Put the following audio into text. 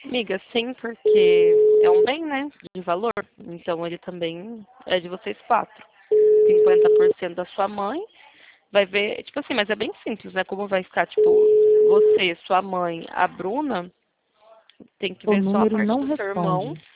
Amiga, sim, porque é um bem, né? De valor. Então ele também é de vocês quatro. 50% da sua mãe. Vai ver, tipo assim, mas é bem simples, né? Como vai ficar, tipo, você, sua mãe, a Bruna, tem que O ver só a número parte não do seu irmão. responde.